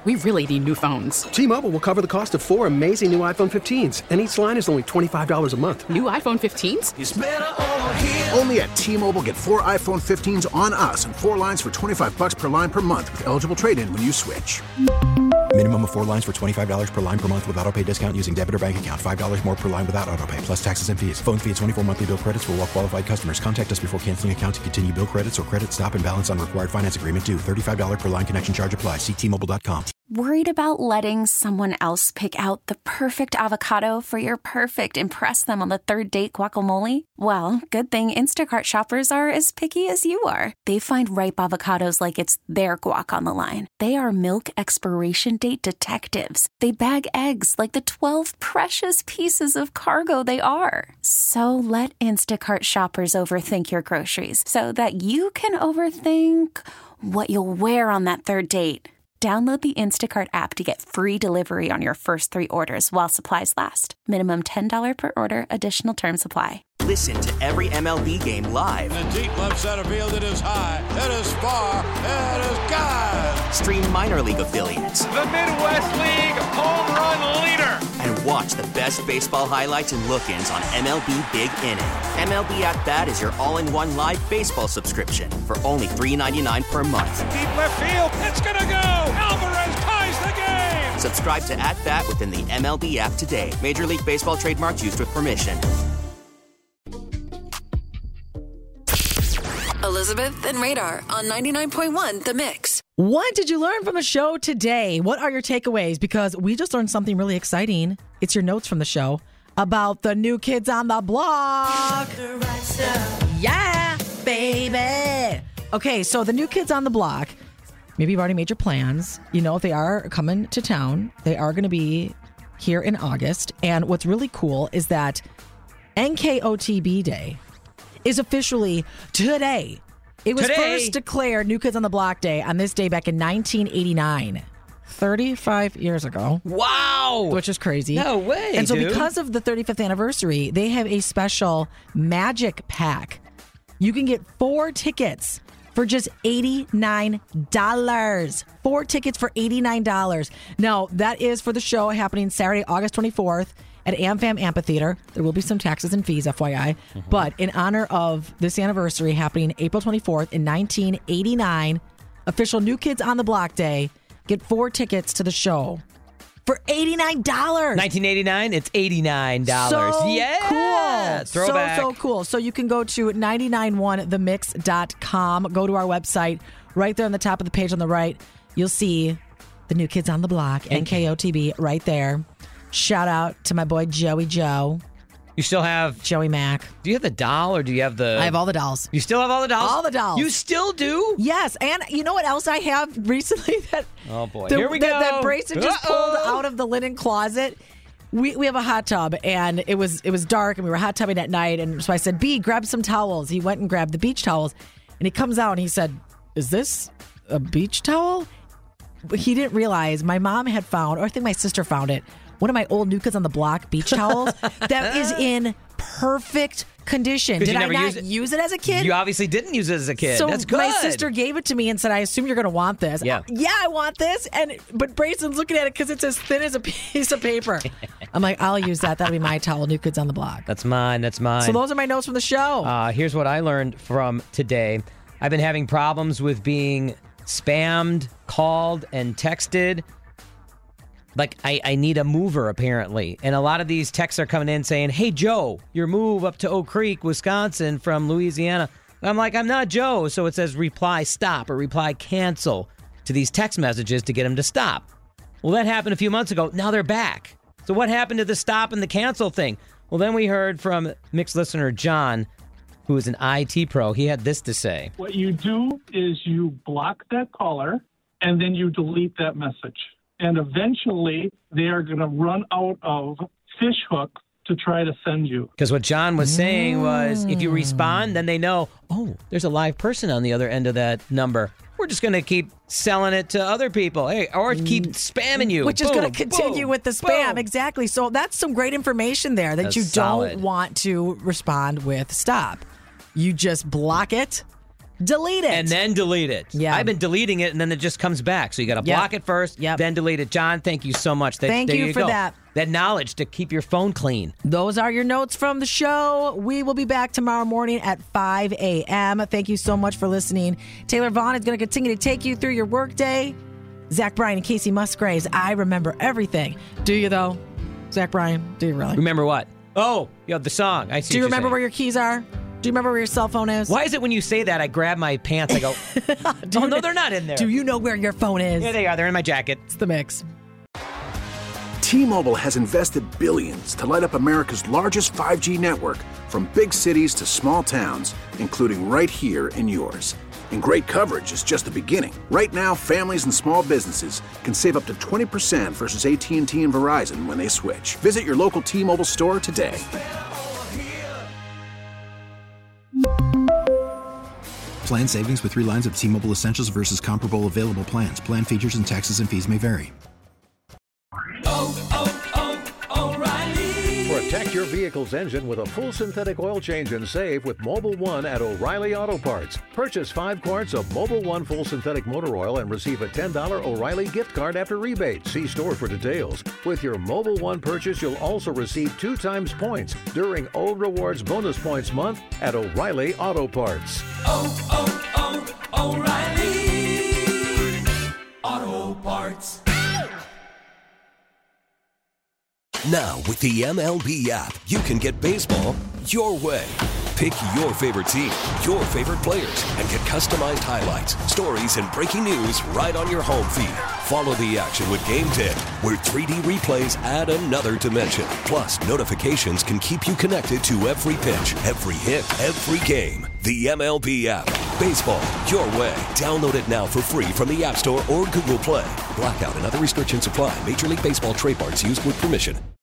We really need new phones. T-Mobile will cover the cost of 4 amazing new iPhone 15s, and each line is only $25 a month. New iPhone 15s? It's better over here. Only at T-Mobile, get 4 iPhone 15s on us and 4 lines for $25 per line per month with eligible trade-in when you switch. Minimum of 4 lines for $25 per line per month with autopay discount using debit or bank account. $5 more per line without autopay, plus taxes and fees. Phone fee at 24 monthly bill credits for well-qualified customers. Contact us before canceling account to continue bill credits or credit stop and balance on required finance agreement due. $35 per line connection charge applies. See T-Mobile.com. Worried about letting someone else pick out the perfect avocado for your perfect impress them on the third date guacamole? Well, good thing Instacart shoppers are as picky as you are. They find ripe avocados like it's their guac on the line. They are milk expiration date detectives. They bag eggs like the 12 precious pieces of cargo they are. So let Instacart shoppers overthink your groceries so that you can overthink what you'll wear on that third date. Download the Instacart app to get free delivery on your first 3 orders while supplies last. Minimum $10 per order. Additional terms apply. Listen to every MLB game live. In the deep left center field, it is high, it is far, it is God. Stream minor league affiliates. The Midwest League home run leader. And watch the best baseball highlights and look-ins on MLB Big Inning. MLB At Bat is your all-in-one live baseball subscription for only $3.99 per month. Deep left field, it's gonna go. Alvarez ties the game. Subscribe to At Bat within the MLB app today. Major League Baseball trademarks used with permission. Elizabeth and Radar on 99.1 The Mix. What did you learn from the show today? What are your takeaways? Because we just learned something really exciting. It's your notes from the show about the New Kids on the Block. Yeah, baby. Okay, so the New Kids on the Block, maybe you've already made your plans. You know, if they are coming to town, they are going to be here in August. And what's really cool is that NKOTB Day is officially today. It was first declared New Kids on the Block Day on this day back in 1989. 35 years ago. Wow. Which is crazy. No way, And so dude. because of the 35th anniversary, they have a special magic pack. You can get 4 tickets for just $89. 4 tickets for $89. Now, that is for the show happening Saturday, August 24th. At AmFam Amphitheater. There will be some taxes and fees, FYI. But in honor of this anniversary happening April 24th in 1989, official New Kids on the Block Day, get 4 tickets to the show for $89. 1989, it's $89. So Yeah. cool. Throwback. So cool. So you can go to 991themix.com. Go to our website. Right there on the top of the page on the right, you'll see the New Kids on the Block, NKOTB, right there. Shout out to my boy Joey Joe. You still have Joey Mac. Do you have the doll or do you have the... I have all the dolls. You still have all the dolls? All the dolls. You still do? Yes. And you know what else I have recently? Oh, boy. Here we go. That Brayson just pulled out of the linen closet. We have a hot tub, and it was dark, and we were hot tubbing at night. And so I said, B, grab some towels. He went and grabbed the beach towels. And he comes out, and he said, is this a beach towel? But he didn't realize my mom had found, or I think my sister found it, one of my old New Kids on the Block beach towels that is in perfect condition. Did I not use it as a kid? You obviously didn't use it as a kid. So That's good. my sister gave it to me and said, I assume you're going to want this. Yeah. I want this. But Brayson's looking at it because it's as thin as a piece of paper. I'm like, I'll use that. That'll be my towel, New Kids on the Block. That's mine. So those are my notes from the show. Here's what I learned from today. I've been having problems with being spammed, called, and texted. Like, I need a mover, apparently. And a lot of these texts are coming in saying, hey, Joe, your move up to Oak Creek, Wisconsin from Louisiana. I'm like, I'm not Joe. So it says reply stop or reply cancel to these text messages to get them to stop. Well, that happened a few months ago. Now they're back. So what happened to the stop and the cancel thing? Well, then we heard from Mixed listener John, who is an IT pro. He had this to say. What you do is you block that caller, and then you delete that message. And eventually, they are going to run out of fishhook to try to send you. Because what John was saying was, if you respond, then they know, oh, there's a live person on the other end of that number. We're just going to keep selling it to other people. Hey, or keep spamming you. Which is going to continue with the spam. Boom. Exactly. So that's some great information there that that's you solid. Don't want to respond with stop. You just block it. delete it. And then delete it. Yeah. I've been deleting it, and then it just comes back. So you got to block it first, then delete it. John, thank you so much. Thank you for that. That knowledge to keep your phone clean. Those are your notes from the show. We will be back tomorrow morning at 5 a.m. Thank you so much for listening. Taylor Vaughn is going to continue to take you through your workday. Zach Bryan and Casey Musgraves, I remember everything. Do you, though? Zach Bryan, do you really? Remember what? Oh, the song. I see. Do you remember where your keys are? Do you remember where your cell phone is? Why is it when you say that, I grab my pants, I go, no, they're not in there. Do you know where your phone is? Yeah, they are. They're in my jacket. It's the mix. T-Mobile has invested billions to light up America's largest 5G network, from big cities to small towns, including right here in yours. And great coverage is just the beginning. Right now, families and small businesses can save up to 20% versus AT&T and Verizon when they switch. Visit your local T-Mobile store today. Plan savings with 3 lines of T-Mobile Essentials versus comparable available plans. Plan features and taxes and fees may vary. Protect your vehicle's engine with a full synthetic oil change and save with Mobil 1 at O'Reilly Auto Parts. Purchase 5 quarts of Mobil 1 full synthetic motor oil and receive a $10 O'Reilly gift card after rebate. See store for details. With your Mobil 1 purchase, you'll also receive 2 times points during O Rewards Bonus Points Month at O'Reilly Auto Parts. O'Reilly Auto Parts. Now, with the MLB app, you can get baseball your way. Pick your favorite team, your favorite players, and get customized highlights, stories, and breaking news right on your home feed. Follow the action with Game Day, where 3D replays add another dimension. Plus, notifications can keep you connected to every pitch, every hit, every game. The MLB app. Baseball your way. Download it now for free from the App Store or Google Play. Blackout and other restrictions apply. Major League Baseball trademarks used with permission.